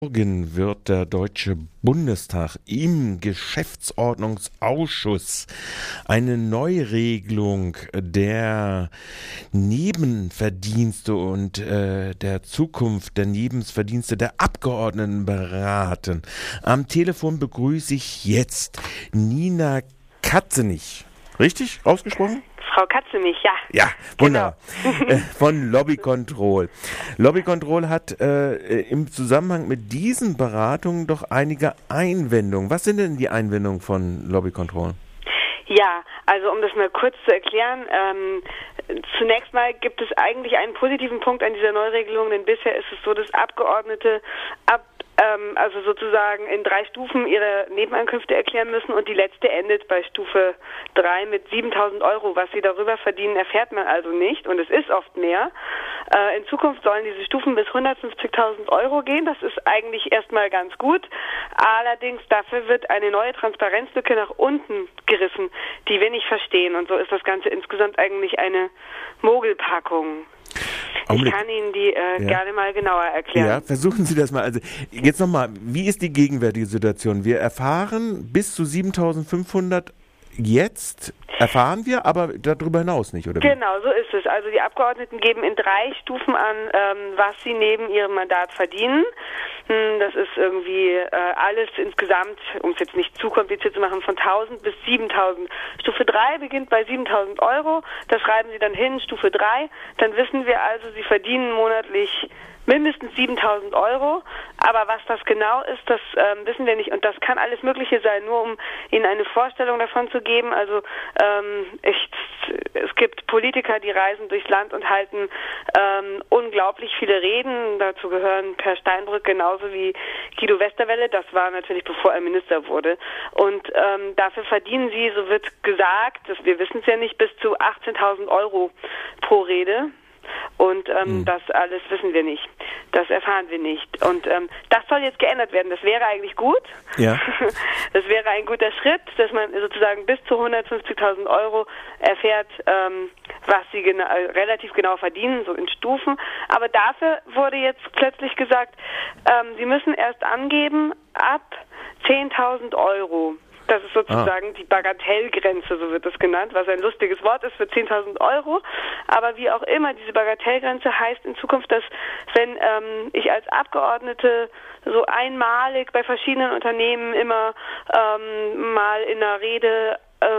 Morgen wird der Deutsche Bundestag im Geschäftsordnungsausschuss eine Neuregelung der Nebenverdienste und der Zukunft der Nebenverdienste der Abgeordneten beraten. Am Telefon begrüße ich jetzt Nina Katzenich. Richtig ausgesprochen? Frau Katzenich, ja. Ja, wunderbar. Genau. Von Lobby Control. Lobby Control hat im Zusammenhang mit diesen Beratungen doch einige Einwendungen. Was sind denn die Einwendungen von Lobby Control? Ja, also um das mal kurz zu erklären, zunächst mal gibt es eigentlich einen positiven Punkt an dieser Neuregelung, denn bisher ist es so, dass Abgeordnete also sozusagen in 3 Stufen ihre Nebeneinkünfte erklären müssen und die letzte endet bei Stufe 3 mit 7.000 Euro. Was sie darüber verdienen, erfährt man also nicht und es ist oft mehr. In Zukunft sollen diese Stufen bis 150.000 Euro gehen. Das ist eigentlich erstmal ganz gut. Allerdings dafür wird eine neue Transparenzlücke nach unten gerissen, die wir nicht verstehen. Und so ist das Ganze insgesamt eigentlich eine Mogelpackung. Ich kann Ihnen die gerne mal genauer erklären. Ja, versuchen Sie das mal. Also jetzt nochmal, wie ist die gegenwärtige Situation? Wir erfahren bis zu 7.500 jetzt, erfahren wir, aber darüber hinaus nicht, oder wie? Genau, so ist es. Also die Abgeordneten geben in 3 Stufen an, was sie neben ihrem Mandat verdienen. Das ist irgendwie alles insgesamt, um es jetzt nicht zu kompliziert zu machen, von 1.000 bis 7.000. Stufe 3 beginnt bei 7.000 Euro. Das schreiben Sie dann hin, Stufe 3. Dann wissen wir also, Sie verdienen monatlich mindestens 7.000 Euro, aber was das genau ist, das wissen wir nicht und das kann alles Mögliche sein, nur um Ihnen eine Vorstellung davon zu geben. Also es gibt Politiker, die reisen durchs Land und halten unglaublich viele Reden, dazu gehören Per Steinbrück genauso wie Guido Westerwelle, das war natürlich bevor er Minister wurde und dafür verdienen sie, so wird gesagt, wir wissen es ja nicht, bis zu 18.000 Euro pro Rede. Und das alles wissen wir nicht. Das erfahren wir nicht. Und das soll jetzt geändert werden. Das wäre eigentlich gut. Ja. Das wäre ein guter Schritt, dass man sozusagen bis zu 150.000 Euro erfährt, was sie relativ genau verdienen, so in Stufen. Aber dafür wurde jetzt plötzlich gesagt, sie müssen erst angeben ab 10.000 Euro. Das ist sozusagen die Bagatellgrenze, so wird das genannt, was ein lustiges Wort ist für 10.000 Euro. Aber wie auch immer, diese Bagatellgrenze heißt in Zukunft, dass wenn ich als Abgeordnete so einmalig bei verschiedenen Unternehmen immer mal in einer Rede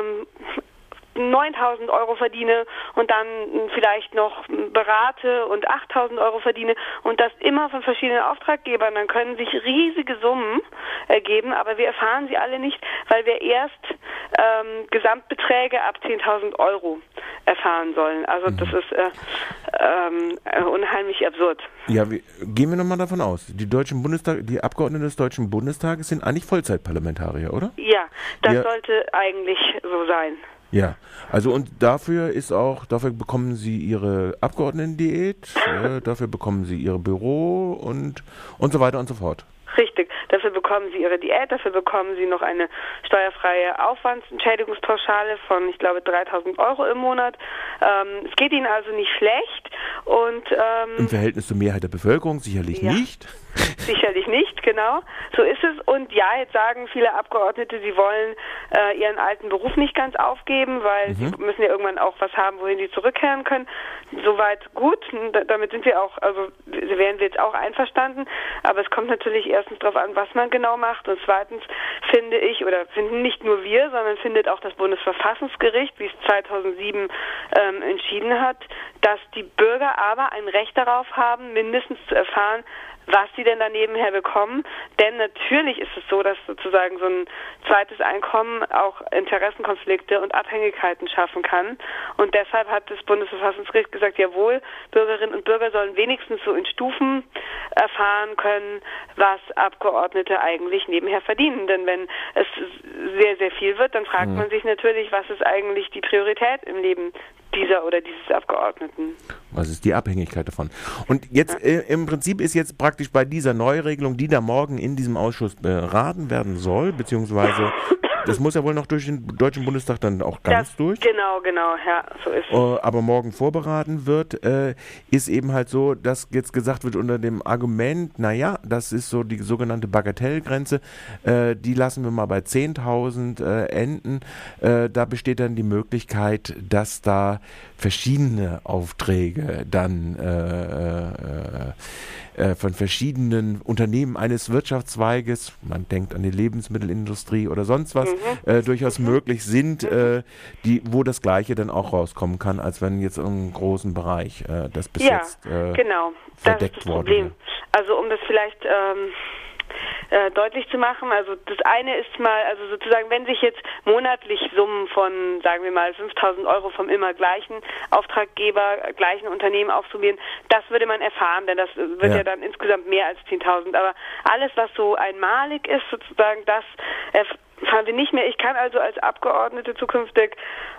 9.000 Euro verdiene und dann vielleicht noch berate und 8.000 Euro verdiene und das immer von verschiedenen Auftraggebern, dann können sich riesige Summen ergeben, aber wir erfahren sie alle nicht, weil wir erst Gesamtbeträge ab 10.000 Euro erfahren sollen. Also das ist unheimlich absurd. Ja, gehen wir nochmal davon aus, die Abgeordneten des Deutschen Bundestages sind eigentlich Vollzeitparlamentarier, oder? Ja, das sollte eigentlich so sein. Ja, also und dafür bekommen Sie Ihre Abgeordnetendiät, dafür bekommen Sie Ihr Büro und so weiter und so fort. Richtig, dafür bekommen Sie Ihre Diät, dafür bekommen Sie noch eine steuerfreie Aufwandsentschädigungspauschale von, ich glaube, 3.000 Euro im Monat. Es geht Ihnen also nicht schlecht und im Verhältnis zur Mehrheit der Bevölkerung sicherlich nicht. Sicherlich nicht, genau. So ist es. Und ja, jetzt sagen viele Abgeordnete, sie wollen ihren alten Beruf nicht ganz aufgeben, weil sie müssen ja irgendwann auch was haben, wohin sie zurückkehren können. Soweit gut. Damit sind wir auch, also wären wir jetzt auch einverstanden. Aber es kommt natürlich erstens darauf an, was man genau macht. Und zweitens finde ich, oder finden nicht nur wir, sondern findet auch das Bundesverfassungsgericht, wie es 2007 entschieden hat, dass die Bürger aber ein Recht darauf haben, mindestens zu erfahren, was sie denn da nebenher bekommen. Denn natürlich ist es so, dass sozusagen so ein zweites Einkommen auch Interessenkonflikte und Abhängigkeiten schaffen kann. Und deshalb hat das Bundesverfassungsgericht gesagt, jawohl, Bürgerinnen und Bürger sollen wenigstens so in Stufen erfahren können, was Abgeordnete eigentlich nebenher verdienen. Denn wenn es sehr, sehr viel wird, dann fragt man sich natürlich, was ist eigentlich die Priorität im Leben dieser oder dieses Abgeordneten. Was ist die Abhängigkeit davon? Und jetzt im Prinzip ist jetzt praktisch bei dieser Neuregelung, die da morgen in diesem Ausschuss beraten werden soll, beziehungsweise das muss ja wohl noch durch den Deutschen Bundestag dann auch ganz durch. Genau, ja, so ist es. Aber morgen vorberaten wird, ist eben halt so, dass jetzt gesagt wird unter dem Argument, naja, das ist so die sogenannte Bagatellgrenze, die lassen wir mal bei 10.000 enden. Da besteht dann die Möglichkeit, dass da verschiedene Aufträge dann von verschiedenen Unternehmen eines Wirtschaftszweiges, man denkt an die Lebensmittelindustrie oder sonst was, durchaus möglich sind, wo das Gleiche dann auch rauskommen kann, als wenn jetzt in einem großen Bereich das bis jetzt genau. verdeckt das ist das worden Problem. wäre. Also um das vielleicht deutlich zu machen, also das eine ist mal, also sozusagen, wenn sich jetzt monatlich Summen von, sagen wir mal, 5.000 Euro vom immer gleichen Auftraggeber, gleichen Unternehmen aufsummieren, das würde man erfahren, denn das wird ja dann insgesamt mehr als 10.000. Aber alles, was so einmalig ist, sozusagen, das erfahren wir nicht mehr. Ich kann also als Abgeordnete zukünftig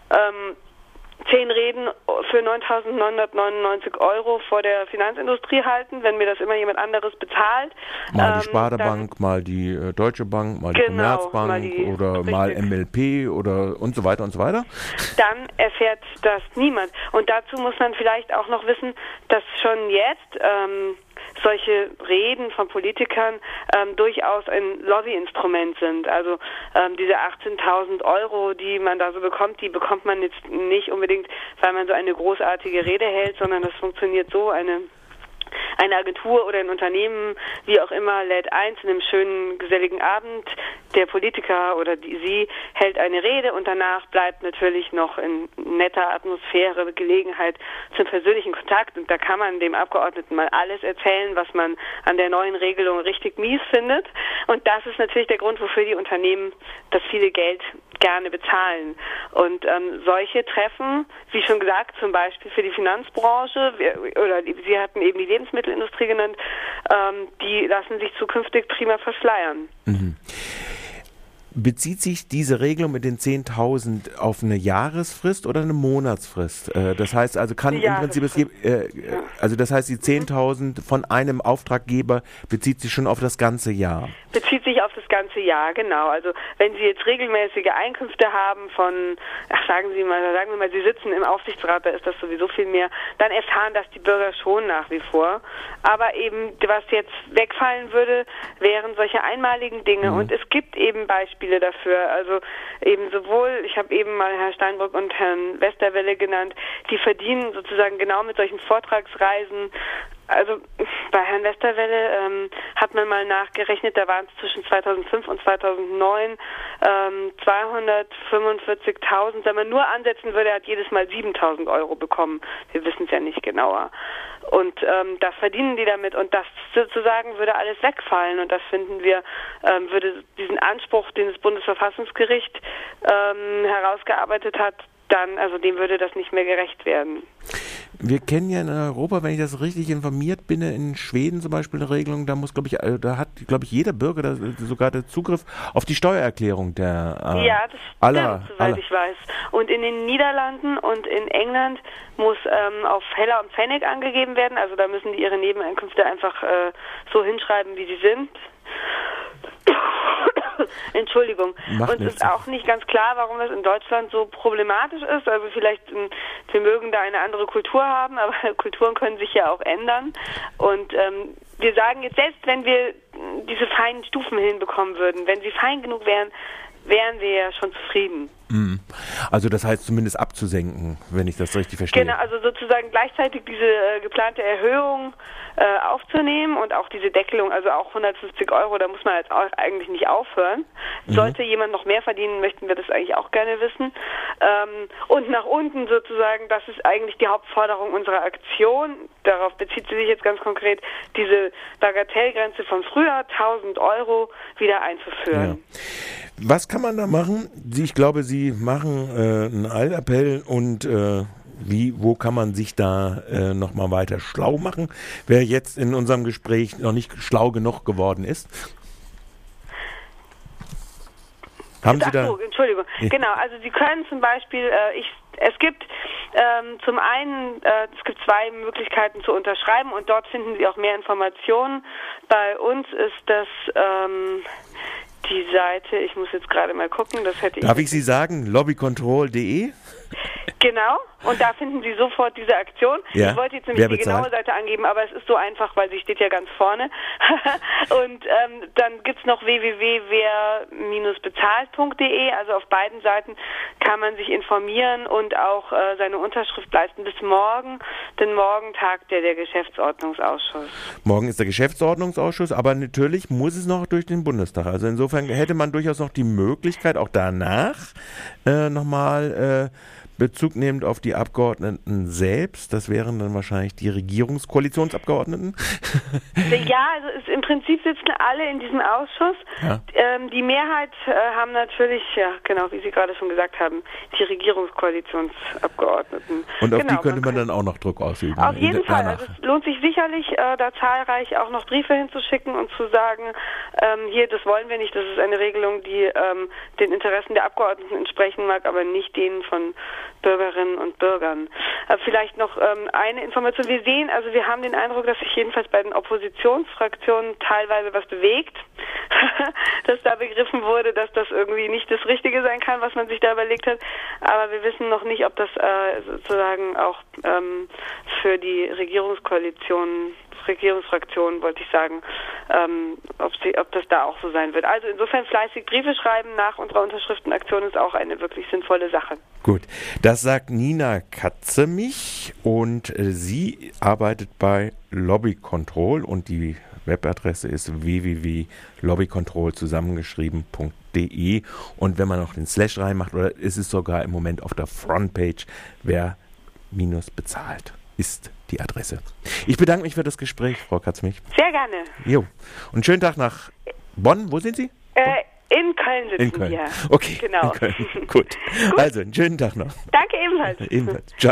10 Reden für 9.999 Euro vor der Finanzindustrie halten, wenn mir das immer jemand anderes bezahlt. Mal die Sparda-Bank, mal die Deutsche Bank, mal die Commerzbank oder mal MLP oder und so weiter und so weiter. Dann erfährt das niemand. Und dazu muss man vielleicht auch noch wissen, dass schon jetzt solche Reden von Politikern durchaus ein Lobbyinstrument sind. Also diese 18.000 Euro, die man da so bekommt, die bekommt man jetzt nicht unbedingt, weil man so eine großartige Rede hält, sondern das funktioniert so, eine Agentur oder ein Unternehmen, wie auch immer, lädt ein zu einem schönen, geselligen Abend. Der Politiker oder sie hält eine Rede und danach bleibt natürlich noch in netter Atmosphäre Gelegenheit zum persönlichen Kontakt. Und da kann man dem Abgeordneten mal alles erzählen, was man an der neuen Regelung richtig mies findet. Und das ist natürlich der Grund, wofür die Unternehmen das viele Geld gerne bezahlen. Und solche Treffen, wie schon gesagt, zum Beispiel für die Finanzbranche, Sie hatten eben die Lebensmittelindustrie genannt, die lassen sich zukünftig prima verschleiern. Mhm. Bezieht sich diese Regelung mit den 10.000 auf eine Jahresfrist oder eine Monatsfrist? Das heißt also, kann im Prinzip also das heißt, die 10.000 von einem Auftraggeber bezieht sich schon auf das ganze Jahr? Bezieht sich auf das ganze Jahr, genau. Also wenn Sie jetzt regelmäßige Einkünfte haben von, sagen wir mal, Sie sitzen im Aufsichtsrat, da ist das sowieso viel mehr, dann erfahren das die Bürger schon nach wie vor. Aber eben, was jetzt wegfallen würde, wären solche einmaligen Dinge. Und es gibt eben Beispiele dafür. Also eben sowohl, ich habe eben mal Herrn Steinbrück und Herrn Westerwelle genannt, die verdienen sozusagen genau mit solchen Vortragsreisen. Also bei Herrn Westerwelle hat man mal nachgerechnet, da waren es zwischen 2005 und 2009 245.000. Wenn man nur ansetzen würde, hat jedes Mal 7.000 Euro bekommen. Wir wissen es ja nicht genauer. Und das verdienen die damit und das sozusagen würde alles wegfallen und das finden wir, würde diesen Anspruch, den das Bundesverfassungsgericht herausgearbeitet hat, dann, also dem würde das nicht mehr gerecht werden. Wir kennen ja in Europa, wenn ich das richtig informiert bin, in Schweden zum Beispiel eine Regelung, da muss, da hat, jeder Bürger sogar den Zugriff auf die Steuererklärung der ja, das stimmt, soweit ich weiß. Und in den Niederlanden und in England muss auf Heller und Pfennig angegeben werden, also da müssen die ihre Nebeneinkünfte einfach so hinschreiben, wie sie sind. Entschuldigung. Uns ist auch nicht ganz klar, warum das in Deutschland so problematisch ist. Also vielleicht, wir mögen da eine andere Kultur haben, aber Kulturen können sich ja auch ändern. Und wir sagen jetzt, selbst wenn wir diese feinen Stufen hinbekommen würden, wenn sie fein genug wären, wären wir ja schon zufrieden. Also das heißt zumindest abzusenken, wenn ich das richtig verstehe. Genau, also sozusagen gleichzeitig diese geplante Erhöhung aufzunehmen und auch diese Deckelung, also auch 150 Euro, da muss man jetzt auch eigentlich nicht aufhören. Sollte jemand noch mehr verdienen, möchten wir das eigentlich auch gerne wissen. Und nach unten sozusagen, das ist eigentlich die Hauptforderung unserer Aktion. Darauf bezieht sie sich jetzt ganz konkret, diese Bagatellgrenze von früher, 1.000 Euro, wieder einzuführen. Ja. Was kann man da machen? Ich glaube, Sie machen einen Eilappell und wo kann man sich da nochmal weiter schlau machen, wer jetzt in unserem Gespräch noch nicht schlau genug geworden ist? Haben Sie da? Entschuldigung. Genau, also Sie können zum Beispiel, es gibt zum einen, es gibt 2 Möglichkeiten zu unterschreiben und dort finden Sie auch mehr Informationen. Bei uns ist das die Seite, ich muss jetzt gerade mal gucken, das hätte ich... Darf ich Sie sagen, lobbycontrol.de? Genau, und da finden Sie sofort diese Aktion. Ja. Ich wollte jetzt nämlich die genaue Seite angeben, aber es ist so einfach, weil sie steht ja ganz vorne. Und dann gibt's noch www.wer-bezahlt.de, also auf beiden Seiten kann man sich informieren und auch seine Unterschrift leisten bis morgen, denn morgen tagt der Geschäftsordnungsausschuss. Morgen ist der Geschäftsordnungsausschuss, aber natürlich muss es noch durch den Bundestag. Also insofern hätte man durchaus noch die Möglichkeit, auch danach nochmal Bezug nehmend auf die Abgeordneten selbst. Das wären dann wahrscheinlich die Regierungskoalitionsabgeordneten. Ja, also im Prinzip sitzen alle in diesem Ausschuss. Ja. Die Mehrheit haben natürlich, ja genau, wie Sie gerade schon gesagt haben, die Regierungskoalitionsabgeordneten. Und auf die könnte man dann auch noch Druck ausüben. Auf jeden Fall. Also es lohnt sich sicherlich, da zahlreich auch noch Briefe hinzuschicken und zu sagen, hier, das wollen wir nicht, das ist eine Regelung, die den Interessen der Abgeordneten entsprechen mag, aber nicht denen von Bürgerinnen und Bürgern. Vielleicht noch eine Information. Wir haben den Eindruck, dass sich jedenfalls bei den Oppositionsfraktionen teilweise was bewegt, dass da begriffen wurde, dass das irgendwie nicht das Richtige sein kann, was man sich da überlegt hat. Aber wir wissen noch nicht, ob das sozusagen auch für die Regierungsfraktionen, wollte ich sagen, ob das da auch so sein wird. Also insofern fleißig Briefe schreiben nach unserer Unterschriftenaktion ist auch eine wirklich sinnvolle Sache. Gut, das sagt Nina Katzemich und sie arbeitet bei Lobbycontrol und die Webadresse ist www.lobbycontrol zusammengeschrieben.de und wenn man noch den Slash reinmacht, oder ist es sogar im Moment auf der Frontpage, wer bezahlt, ist die Adresse. Ich bedanke mich für das Gespräch, Frau Katzemich. Sehr gerne. Jo. Und schönen Tag nach Bonn. Wo sind Sie? In Köln sitzen wir. Okay, genau. in Köln. Gut. Also, einen schönen Tag noch. Danke ebenfalls. Ebenfalls. Ciao.